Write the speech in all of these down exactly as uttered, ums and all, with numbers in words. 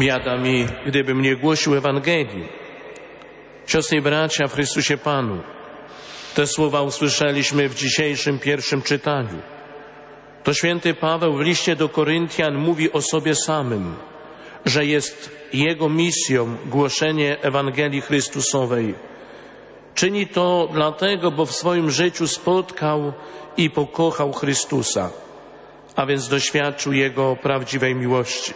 Biada mi, gdybym nie głosił Ewangelii. Siostry i bracia w Chrystusie Panu, te słowa usłyszeliśmy w dzisiejszym pierwszym czytaniu. To święty Paweł w liście do Koryntian mówi o sobie samym, że jest jego misją głoszenie Ewangelii Chrystusowej. Czyni to dlatego, bo w swoim życiu spotkał i pokochał Chrystusa, a więc doświadczył Jego prawdziwej miłości.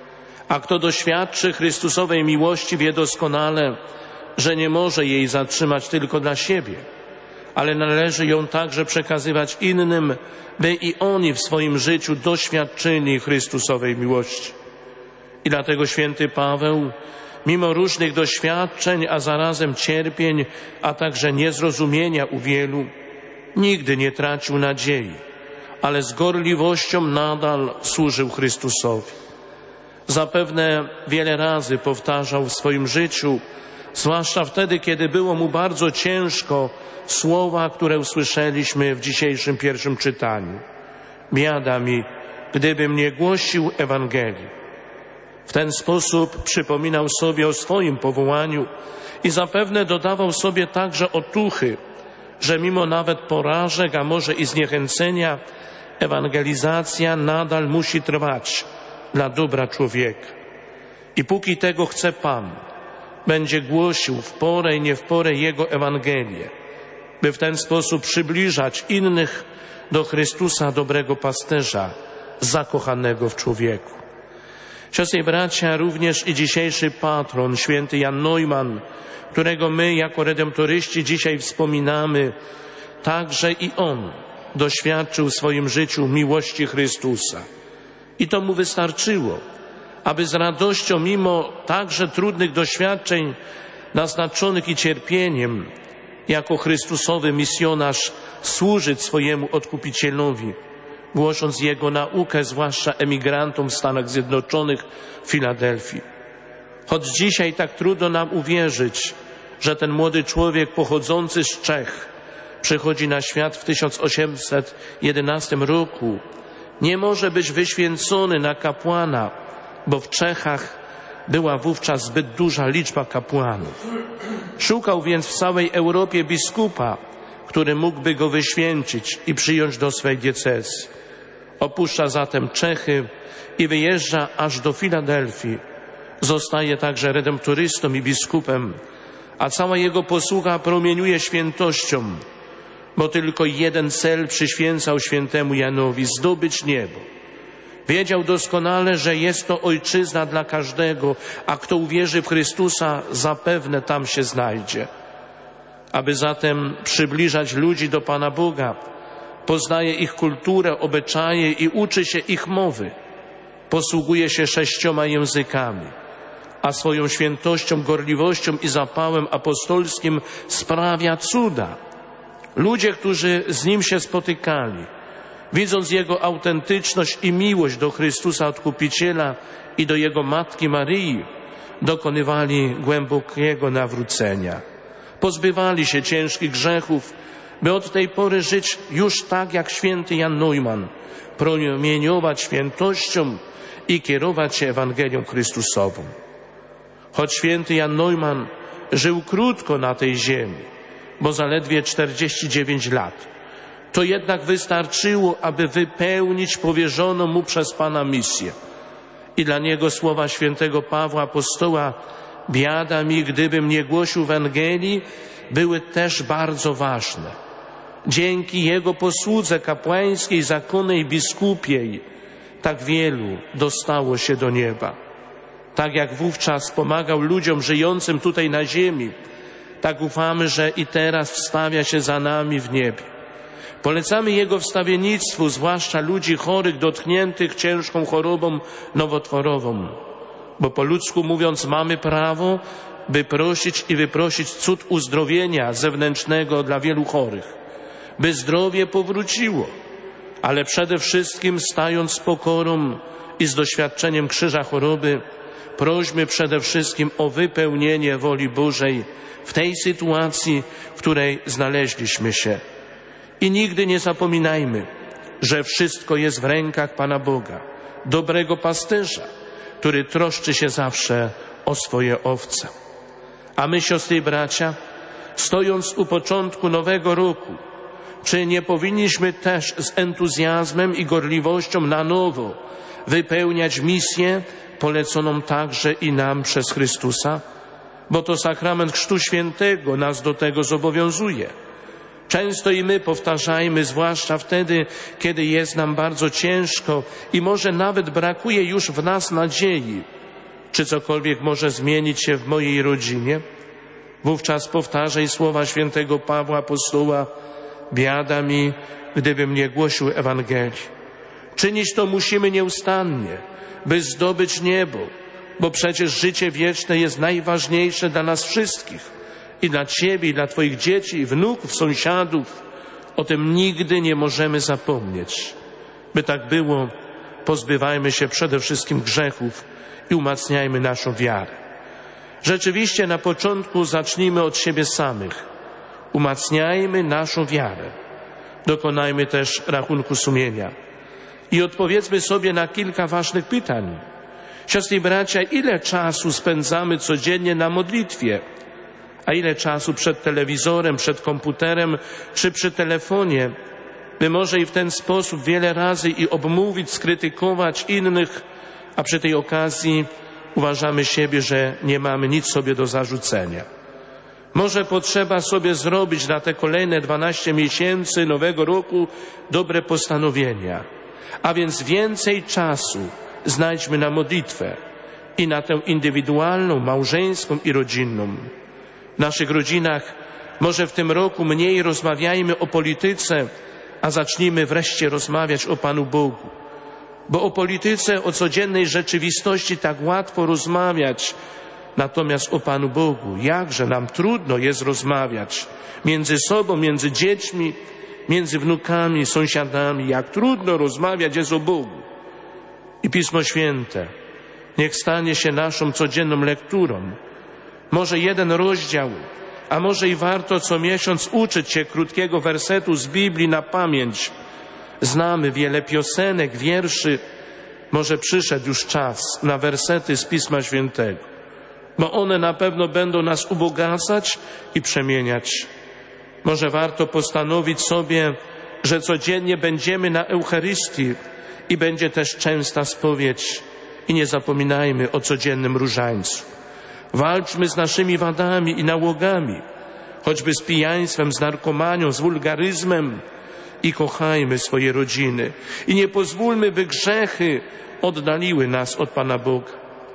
A kto doświadczy Chrystusowej miłości, wie doskonale, że nie może jej zatrzymać tylko dla siebie, ale należy ją także przekazywać innym, by i oni w swoim życiu doświadczyli Chrystusowej miłości. I dlatego święty Paweł, mimo różnych doświadczeń, a zarazem cierpień, a także niezrozumienia u wielu, nigdy nie tracił nadziei, ale z gorliwością nadal służył Chrystusowi. Zapewne wiele razy powtarzał w swoim życiu, zwłaszcza wtedy, kiedy było mu bardzo ciężko, słowa, które usłyszeliśmy w dzisiejszym pierwszym czytaniu. Biada mi, gdybym nie głosił Ewangelii. W ten sposób przypominał sobie o swoim powołaniu i zapewne dodawał sobie także otuchy, że mimo nawet porażek, a może i zniechęcenia, ewangelizacja nadal musi trwać dla dobra człowieka. I póki tego chce Pan, będzie głosił w porę i nie w porę Jego Ewangelię, by w ten sposób przybliżać innych do Chrystusa, dobrego pasterza, zakochanego w człowieku. Siostry i bracia, również i dzisiejszy patron, święty Jan Neumann, którego my jako redemptoryści dzisiaj wspominamy, także i on doświadczył w swoim życiu miłości Chrystusa. I to mu wystarczyło, aby z radością, mimo także trudnych doświadczeń naznaczonych i cierpieniem, jako Chrystusowy misjonarz służyć swojemu Odkupicielowi, głosząc Jego naukę, zwłaszcza emigrantom w Stanach Zjednoczonych, w Filadelfii. Choć dzisiaj tak trudno nam uwierzyć, że ten młody człowiek pochodzący z Czech przychodzi na świat w tysiąc osiemset jedenastym roku, nie może być wyświęcony na kapłana, bo w Czechach była wówczas zbyt duża liczba kapłanów. Szukał więc w całej Europie biskupa, który mógłby go wyświęcić i przyjąć do swej diecezji. Opuszcza zatem Czechy i wyjeżdża aż do Filadelfii. Zostaje także redemptorystą i biskupem, a cała jego posługa promieniuje świętością, bo tylko jeden cel przyświęcał świętemu Janowi – zdobyć niebo. Wiedział doskonale, że jest to ojczyzna dla każdego, a kto uwierzy w Chrystusa, zapewne tam się znajdzie. Aby zatem przybliżać ludzi do Pana Boga, poznaje ich kulturę, obyczaje i uczy się ich mowy. Posługuje się sześcioma językami, a swoją świętością, gorliwością i zapałem apostolskim sprawia cuda. Ludzie, którzy z Nim się spotykali, widząc Jego autentyczność i miłość do Chrystusa Odkupiciela i do Jego Matki Maryi, dokonywali głębokiego nawrócenia. Pozbywali się ciężkich grzechów, by od tej pory żyć już tak jak święty Jan Neumann, promieniować świętością i kierować się Ewangelią Chrystusową. Choć święty Jan Neumann żył krótko na tej ziemi, bo zaledwie czterdzieści dziewięć lat, to jednak wystarczyło, aby wypełnić powierzoną mu przez Pana misję. I dla niego słowa świętego Pawła apostoła: biada mi, gdybym nie głosił Ewangelii, były też bardzo ważne. Dzięki jego posłudze kapłańskiej, zakonnej, biskupiej, tak wielu dostało się do nieba. Tak jak wówczas pomagał ludziom żyjącym tutaj na ziemi, tak ufamy, że i teraz wstawia się za nami w niebie. Polecamy Jego wstawiennictwu, zwłaszcza ludzi chorych, dotkniętych ciężką chorobą nowotworową, bo po ludzku mówiąc mamy prawo, by prosić i wyprosić cud uzdrowienia zewnętrznego dla wielu chorych, by zdrowie powróciło, ale przede wszystkim stając z pokorą i z doświadczeniem krzyża choroby, prośmy przede wszystkim o wypełnienie woli Bożej w tej sytuacji, w której znaleźliśmy się. I nigdy nie zapominajmy, że wszystko jest w rękach Pana Boga, dobrego pasterza, który troszczy się zawsze o swoje owce. A my, siostry i bracia, stojąc u początku nowego roku, czy nie powinniśmy też z entuzjazmem i gorliwością na nowo wypełniać misję poleconą także i nam przez Chrystusa? Bo to sakrament Chrztu Świętego nas do tego zobowiązuje. Często i my powtarzajmy, zwłaszcza wtedy, kiedy jest nam bardzo ciężko i może nawet brakuje już w nas nadziei, czy cokolwiek może zmienić się w mojej rodzinie. Wówczas powtarzaj słowa świętego Pawła apostoła: biada mi, gdybym nie głosił Ewangelii. Czynić to musimy nieustannie, by zdobyć niebo, bo przecież życie wieczne jest najważniejsze dla nas wszystkich. I dla Ciebie, i dla Twoich dzieci, i wnuków, sąsiadów. O tym nigdy nie możemy zapomnieć. By tak było, pozbywajmy się przede wszystkim grzechów i umacniajmy naszą wiarę. Rzeczywiście na początku zacznijmy od siebie samych. Umacniajmy naszą wiarę. Dokonajmy też rachunku sumienia. I odpowiedzmy sobie na kilka ważnych pytań. Siostry i bracia, ile czasu spędzamy codziennie na modlitwie? A ile czasu przed telewizorem, przed komputerem czy przy telefonie, by może i w ten sposób wiele razy i obmówić, skrytykować innych, a przy tej okazji uważamy siebie, że nie mamy nic sobie do zarzucenia. Może potrzeba sobie zrobić na te kolejne dwanaście miesięcy nowego roku dobre postanowienia, a więc więcej czasu znajdźmy na modlitwę i na tę indywidualną, małżeńską i rodzinną. W naszych rodzinach może w tym roku mniej rozmawiajmy o polityce, a zacznijmy wreszcie rozmawiać o Panu Bogu. Bo o polityce, o codziennej rzeczywistości tak łatwo rozmawiać, natomiast o Panu Bogu jakże nam trudno jest rozmawiać między sobą, między dziećmi, między wnukami, sąsiadami. Jak trudno rozmawiać jest o Bogu. I Pismo Święte niech stanie się naszą codzienną lekturą. Może jeden rozdział, a może i warto co miesiąc uczyć się krótkiego wersetu z Biblii na pamięć. Znamy wiele piosenek, wierszy. Może przyszedł już czas na wersety z Pisma Świętego, bo one na pewno będą nas ubogacać i przemieniać. Może warto postanowić sobie, że codziennie będziemy na Eucharystii i będzie też częsta spowiedź. I nie zapominajmy o codziennym różańcu. Walczmy z naszymi wadami i nałogami, choćby z pijaństwem, z narkomanią, z wulgaryzmem i kochajmy swoje rodziny. I nie pozwólmy, by grzechy oddaliły nas od Pana Boga.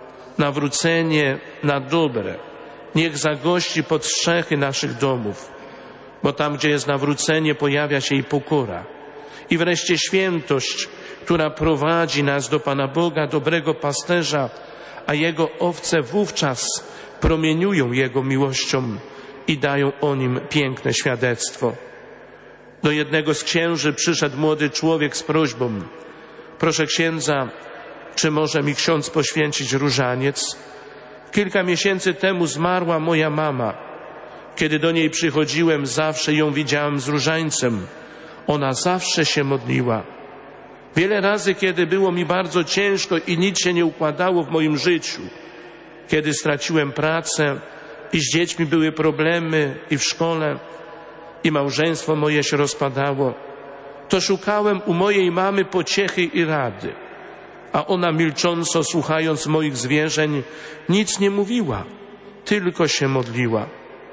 Nawrócenie na dobre niech zagości pod strzechy naszych domów, bo tam, gdzie jest nawrócenie, pojawia się i pokora. I wreszcie świętość, która prowadzi nas do Pana Boga, dobrego pasterza, a Jego owce wówczas promieniują Jego miłością i dają o Nim piękne świadectwo. Do jednego z księży przyszedł młody człowiek z prośbą: proszę księdza, czy może mi ksiądz poświęcić różaniec? Kilka miesięcy temu zmarła moja mama. Kiedy do niej przychodziłem, zawsze ją widziałem z różańcem. Ona zawsze się modliła. Wiele razy, kiedy było mi bardzo ciężko i nic się nie układało w moim życiu, kiedy straciłem pracę i z dziećmi były problemy i w szkole i małżeństwo moje się rozpadało, to szukałem u mojej mamy pociechy i rady, a ona milcząco, słuchając moich zwierzeń, nic nie mówiła, tylko się modliła.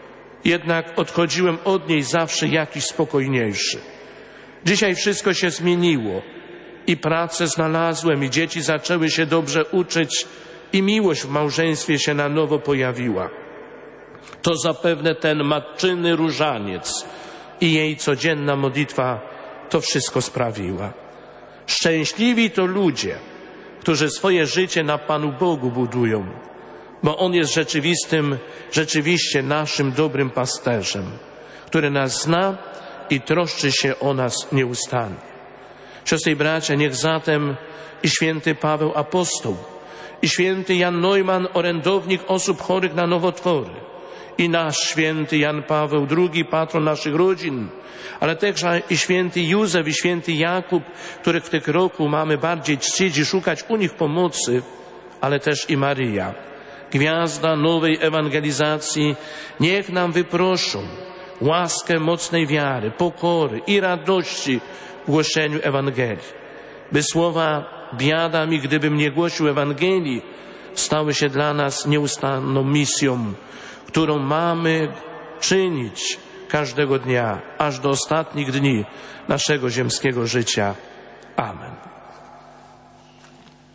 Jednak odchodziłem od niej zawsze jakiś spokojniejszy. Dzisiaj wszystko się zmieniło. I pracę znalazłem, i dzieci zaczęły się dobrze uczyć, i miłość w małżeństwie się na nowo pojawiła. To zapewne ten matczyny różaniec i jej codzienna modlitwa to wszystko sprawiła. Szczęśliwi to ludzie, którzy swoje życie na Panu Bogu budują, bo On jest rzeczywistym, rzeczywiście naszym dobrym pasterzem, który nas zna i troszczy się o nas nieustannie. Siostry i bracia, niech zatem i święty Paweł apostoł, i święty Jan Neumann, orędownik osób chorych na nowotwory, i nasz święty Jan Paweł drugi, patron naszych rodzin, ale także i święty Józef i święty Jakub, których w tym roku mamy bardziej czcić i szukać u nich pomocy, ale też i Maryja, gwiazda nowej ewangelizacji, niech nam wyproszą łaskę mocnej wiary, pokory i radości w głoszeniu Ewangelii, by słowa biada mi, gdybym nie głosił Ewangelii, stały się dla nas nieustanną misją, którą mamy czynić każdego dnia, aż do ostatnich dni naszego ziemskiego życia. Amen.